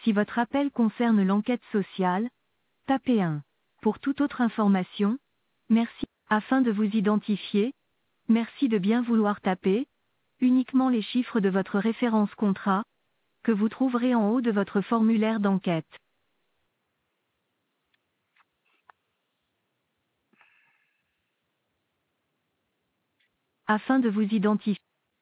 Si votre appel concerne l'enquête sociale, tapez 1. Pour toute autre information, merci. Afin de vous identifier, merci de bien vouloir taper uniquement les chiffres de votre référence contrat, que vous trouverez en haut de votre formulaire d'enquête. Afin de vous identifier.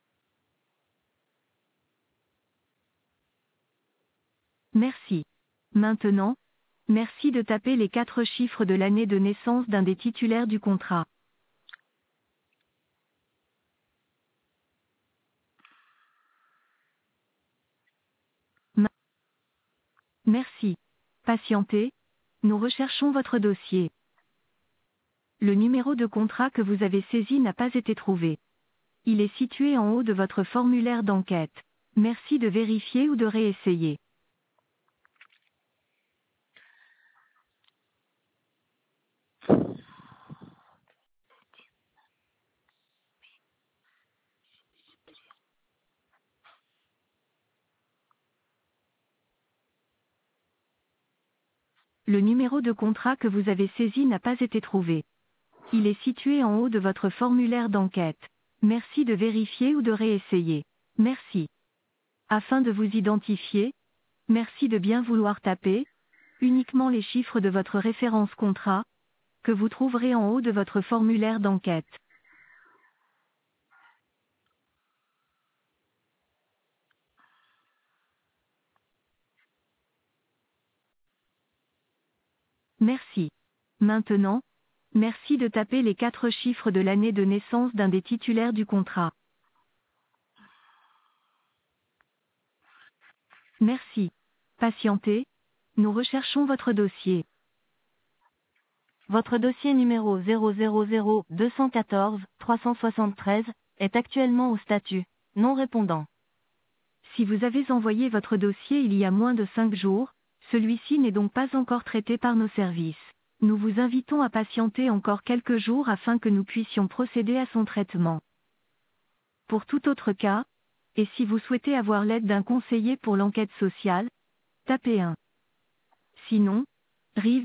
Merci. Maintenant, merci de taper les 4 chiffres de l'année de naissance d'un des titulaires du contrat. Merci. Patientez, nous recherchons votre dossier. Le numéro de contrat que vous avez saisi n'a pas été trouvé. Il est situé en haut de votre formulaire d'enquête. Merci de vérifier ou de réessayer. Le numéro de contrat que vous avez saisi n'a pas été trouvé. Il est situé en haut de votre formulaire d'enquête. Merci de vérifier ou de réessayer. Merci. Afin de vous identifier, merci de bien vouloir taper uniquement les chiffres de votre référence contrat, que vous trouverez en haut de votre formulaire d'enquête. Merci. Maintenant, merci de taper les 4 chiffres de l'année de naissance d'un des titulaires du contrat. Merci. Patientez, nous recherchons votre dossier. Votre dossier numéro 000-214-373 est actuellement au statut non répondant. Si vous avez envoyé votre dossier il y a moins de 5 jours, celui-ci n'est donc pas encore traité par nos services. Nous vous invitons à patienter encore quelques jours afin que nous puissions procéder à son traitement. Pour tout autre cas, et si vous souhaitez avoir l'aide d'un conseiller pour l'enquête sociale, tapez 1. Sinon, Rive.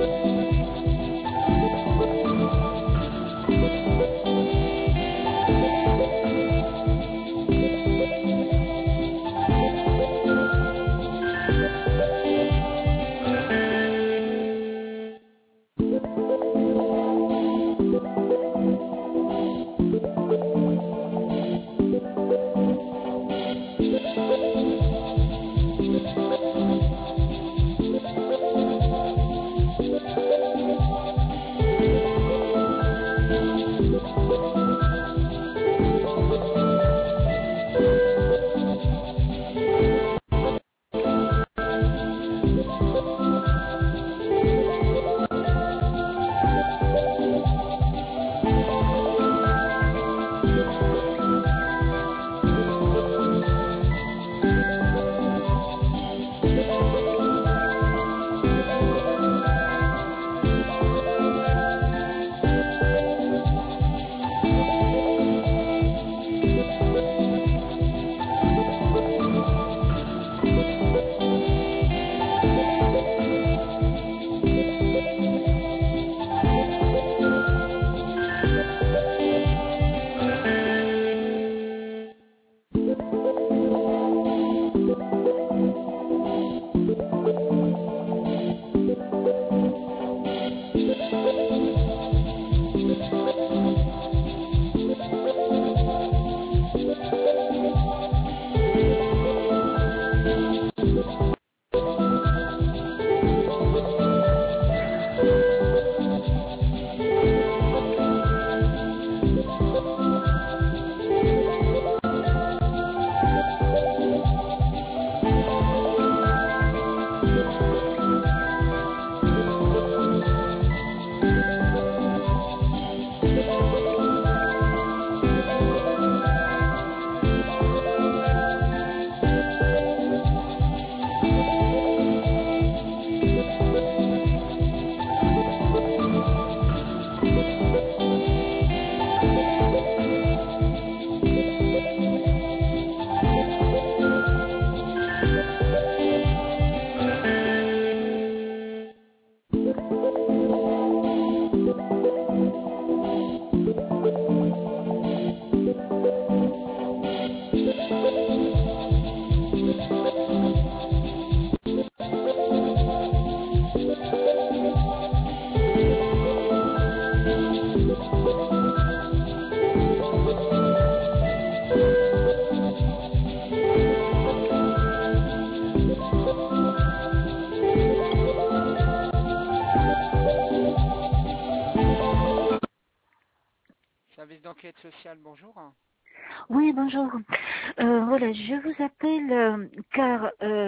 Service d'enquête sociale, bonjour. Oui, bonjour. Voilà, je vous appelle car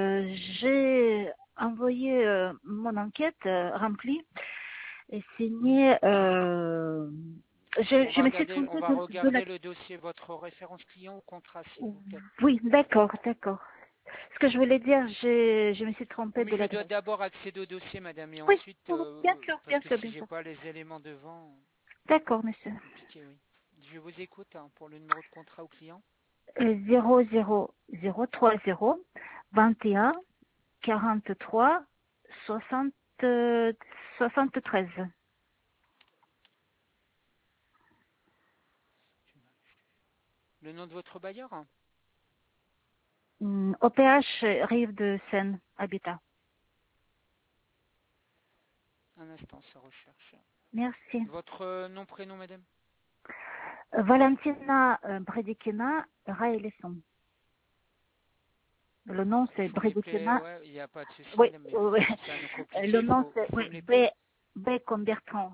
j'ai envoyé mon enquête remplie et signée. Je me suis On trompée va regarder le dossier, votre référence client au contrat, s'il vous plaît. Oui, d'accord. Ce que je voulais dire, je me suis trompée Mais de je l'adresse. dois d'abord accéder au dossier, madame, et Oui, ensuite, bien sûr, parce bien que sûr, si bien j'ai sûr. pas les éléments devant, D'accord, monsieur. c'est compliqué, oui. Je vous écoute pour le numéro de contrat au client. 00030 21 43 60 73. Le nom de votre bailleur? OPH Rive de Seine, Habitat. Un instant, ça recherche. Merci. Votre nom, prénom, madame? Valentina Bredikina Raëlesson. Le nom c'est Faut m'épeler, Bredikina. ouais, il n'y a pas de souci, Oui, madame, mais oui. comme c'est un nom compliqué, Le nom c'est faut oui, me l'épeler. B comme Bertrand,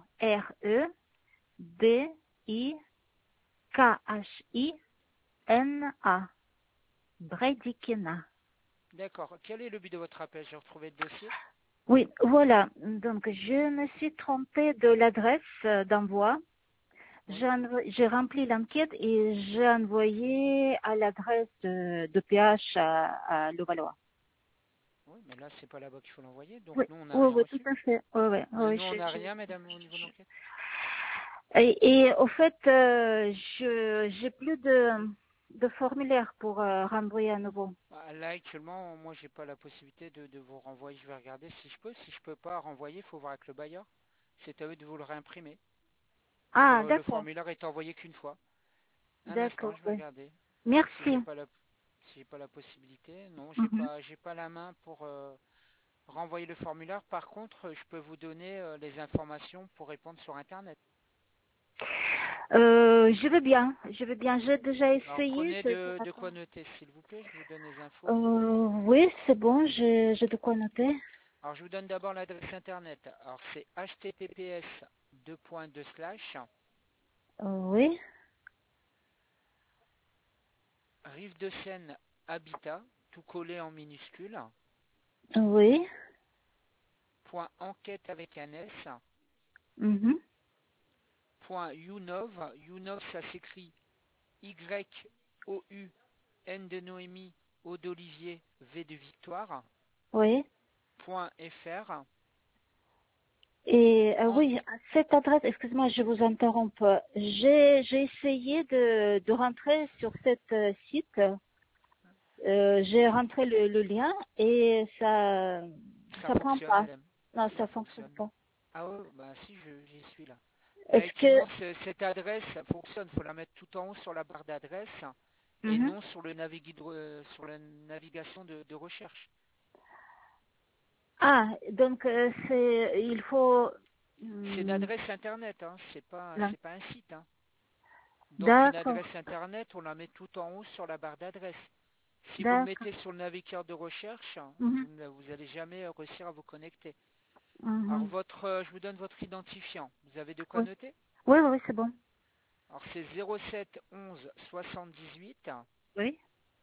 REDIKHINA. Bredikina. D'accord. Quel est le but de votre appel? J'ai retrouvé le dossier. Oui, voilà. Donc, je me suis trompée de l'adresse d'envoi. Oui. J'ai rempli l'enquête et j'ai envoyé à l'adresse de PH à Levallois. Oui, mais là, c'est pas là-bas qu'il faut l'envoyer, donc Oui, nous, on n'a oui, rien oui, tout reçu. à fait. Oui, oui, oui, Nous, on n'a rien, madame, au niveau de l'enquête. et au fait, j'ai plus de de formulaire pour renvoyer à nouveau? Bah, là, actuellement, moi, j'ai pas la possibilité de vous renvoyer. Je vais regarder si je peux. Si je peux pas renvoyer, il faut voir avec le bailleur. C'est à eux de vous le réimprimer. Ah, Le d'accord. formulaire est envoyé qu'une fois. Un instant, D'accord, je vais oui. regarder. Si Merci. j'ai pas la possibilité, non, Mhm. j'ai pas la main pour renvoyer le formulaire. Par contre, je peux vous donner les informations pour répondre sur Internet. Je veux bien, je veux bien. J'ai déjà Alors essayé prenez de de quoi répondre. noter, s'il vous plaît. Je vous donne les infos. Oui, c'est bon, j'ai de quoi noter. Alors je vous donne d'abord l'adresse Internet. Alors c'est https Oui, Rive de Seine Habitat, tout collé en minuscule, oui. point enquête avec un S, Mhm. point YouNov, YouNov ça s'écrit Y-O-U, N de Noémie, O d'Olivier, V de Victoire, Oui. point .fr. Et En- oui, à cette adresse, excuse-moi, je vous interromps. J'ai essayé de rentrer sur cette site. J'ai rentré le lien et Ça ça prend fonctionne, pas. madame. Non, Ça ça fonctionne fonctionne. pas. Ah ouais, bah si, j'y suis là. Est-ce que Effectivement, cette adresse ça fonctionne. Il faut la mettre tout en haut sur la barre d'adresse et Mhm. non sur sur la navigation de recherche. Ah, donc il faut C'est une hmm, adresse internet, hein. là. C'est pas un site, hein. Donc une D'accord, adresse internet, on la met tout en haut sur la barre d'adresse. Si vous le d'accord. mettez sur le navigateur de recherche, Mhm, vous allez jamais réussir à vous connecter. Alors mhm. je vous donne votre identifiant. Vous avez de quoi Oui, noter? oui, oui, c'est bon. Alors c'est 07 11 78 Oui,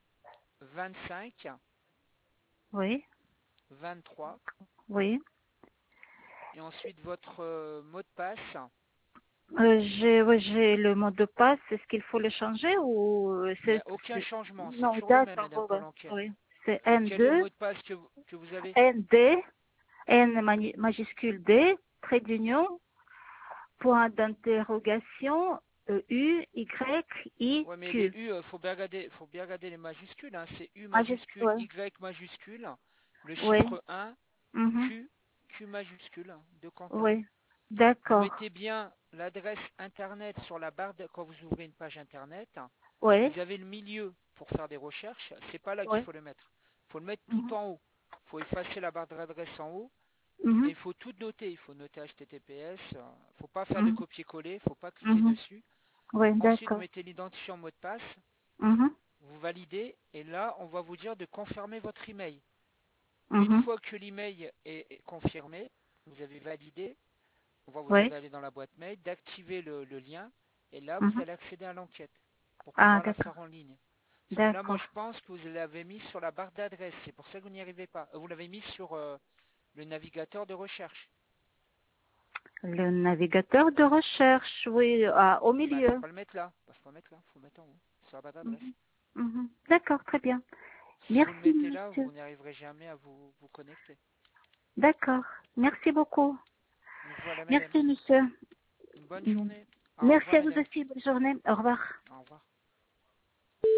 25 oui, 23 oui. et ensuite votre mot de passe. Oui, j'ai le mot de passe. Est-ce qu'il faut le changer ou Il n'y a aucun changement, c'est Non, toujours le même, d'accord, Madame oui, Polanquet. oui. C'est Quel est le N2, mot de passe que vous avez? ND, majuscule D, trait d'union, point d'interrogation, U, Y, I, Ouais, mais les Q. U, faut bien regarder les majuscules, hein. C'est U Majuscule, majuscule, ouais. Y majuscule, le Oui. chiffre 1, Mhm. Q majuscule de Quentin. Oui. Vous D'accord. mettez bien l'adresse internet sur la barre quand vous ouvrez une page internet. Oui. Vous avez le milieu pour faire des recherches. C'est pas là qu'il Oui. faut le mettre. Il faut le mettre tout Mhm. en haut. Il faut effacer la barre d'adresse en haut et Mhm. il faut tout noter. Il faut noter HTTPS. Il ne faut pas faire de Mhm. copier-coller. Il ne faut pas cliquer Mhm. dessus. Oui, Ensuite, vous d'accord. mettez l'identifiant mot de passe. Mhm. Vous validez et là, on va vous dire de confirmer votre email. Une Mhm. fois que l'email est confirmé, vous avez validé, on va vous Oui. demander d'aller dans la boîte mail, d'activer le lien et là, vous Mhm. allez accéder à l'enquête pour Ah, pouvoir la d'accord. faire en ligne. Parce que là, moi, D'accord. je pense que vous l'avez mis sur la barre d'adresse. C'est pour ça que vous n'y arrivez pas. Vous l'avez mis sur le navigateur de recherche. Le navigateur de recherche, oui, ah, au Ben, faut milieu. pas le mettre là. Faut pas le mettre là. Faut le mettre en haut, sur la barre d'adresse. Mhm. Mhm. D'accord, très bien. Si vous le Merci, mettez là, monsieur. vous n'y arriverez jamais à vous connecter. D'accord. Merci beaucoup. Donc voilà, madame. Merci, monsieur. Une bonne Mhm. journée. Au Merci revoir, à vous madame. aussi. Bonne journée. Au revoir.